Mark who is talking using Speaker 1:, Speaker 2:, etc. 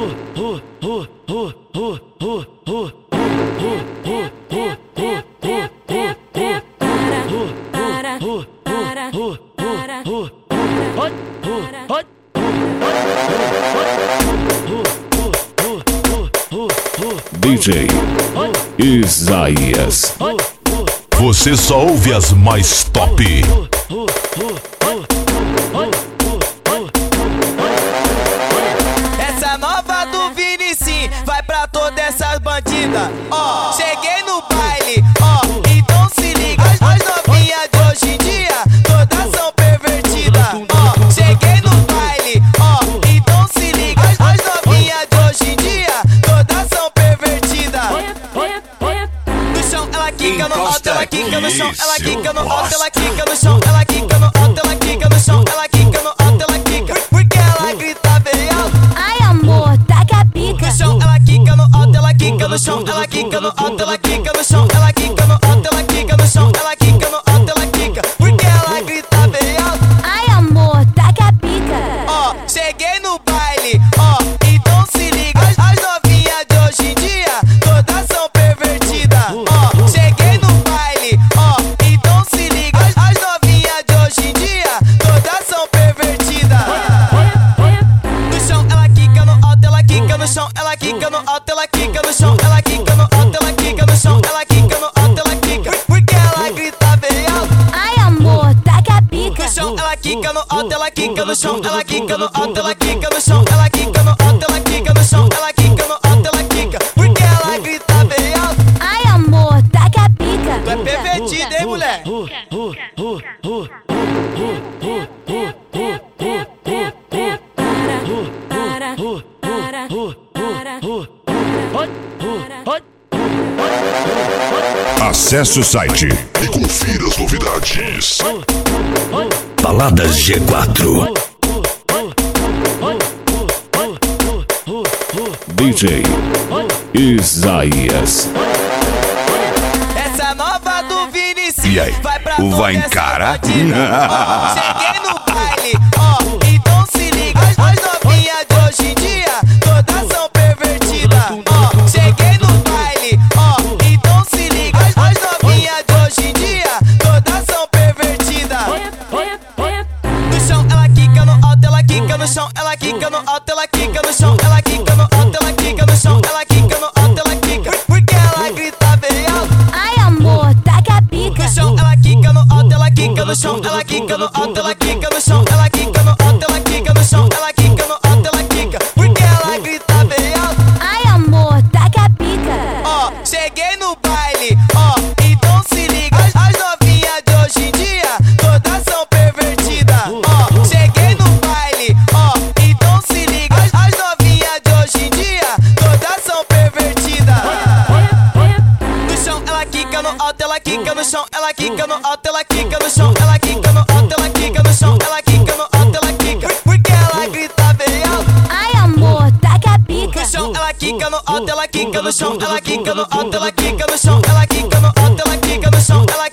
Speaker 1: DJ Isaías.
Speaker 2: Você só ouve as mais top.
Speaker 3: Essa nova do Vinicius vai pra todas essas bandidas. Ó, cheguei no baile, ó, então se liga. As novinhas de hoje em dia, todas são pervertidas. Ó, cheguei no baile, ó, então se liga. As novinhas de hoje em dia, todas são pervertidas. No chão ela quica, no alto ela quica, no chão ela quica, no alto ela quica, no chão ela quica, no alto ela quica, no chão ela quica, no alto ela quica. Porque ela grita bem alto.
Speaker 4: Ai amor, taca a pica.
Speaker 3: No chão ela quica, no alto ela quica, no chão ela quica, no alto ela quica, no chão ela quica, no alto ela quica, no chão ela quica, no alto ela quica. Porque ela grita bem alto.
Speaker 4: Ai amor, taca a pica.
Speaker 3: Ó, cheguei no baile, ó, então se liga. As novinhas de hoje em dia, todas são pervertidas. Ó, cheguei no baile, ó, então se liga. As novinhas de hoje em dia, todas são pervertidas. No chão ela quica, no alto ela quica, no chão ela quica, no alto ela quica, no chão ela quica, no alto ela quica, no chão ela quica, no alto ela quica. Porque ela grita bem alto.
Speaker 4: Ai amor, taca a pica.
Speaker 3: No chão ela quica, no alto ela quica, no chão ela quica, no alto ela quica, no chão ela quica, no alto ela quica, no chão ela quica, no alto ela quica. Porque ela grita bem alto.
Speaker 4: Ai amor, taca a pica.
Speaker 3: Tu é pervertida, hein, mulher?
Speaker 2: Acesse o site e confira as novidades.
Speaker 1: Baladas G4. DJ Isaías.
Speaker 3: Essa nova do Vinicius.
Speaker 2: E aí,
Speaker 3: vai pra
Speaker 2: vai
Speaker 3: todas
Speaker 2: encarar?
Speaker 3: essas bandidas. Ó, cheguei no baile, ó, então se liga. As novinhas de hoje em dia, todas são pervertidas. Ó, cheguei no baile, ó, então se liga. As novinhas de hoje em dia, todas são pervertidas. No chão ela quica, no alto ela quica, no chão ela quica, no alto ela quica, no chão ela quica, no alto ela quica, no chão ela quica, no alto ela quica. Porque ela grita bem alto.
Speaker 4: Ai amor, taca a pica.
Speaker 3: No chão ela quica, no alto ela quica, no chão ela quica, no alto ela quica, no chão ela quica, no alto ela quica, no chão ela quica, no alto ela quica. Porque ela grita bem alto.
Speaker 4: Ai amor, taca a pica.
Speaker 3: Ó, cheguei no baile, ó, então se liga. As novinhas de hoje em dia, todas são pervertidas. Ó, cheguei no baile, ó, então se liga. As novinhas de hoje em dia, todas são pervertidas. No chão ela quica, no alto ela quica, no chão ela quica, no alto ela quica, no chão ela quica, no alto ela quica, no chão ela quica, no alto ela quica. Porque ela grita bem alto.
Speaker 4: Ai amor, taca a pica.
Speaker 3: No chão ela quica, no alto ela quica, no chão ela quica, no alto ela quica, no chão ela quica, no alto ela quica, no chão ela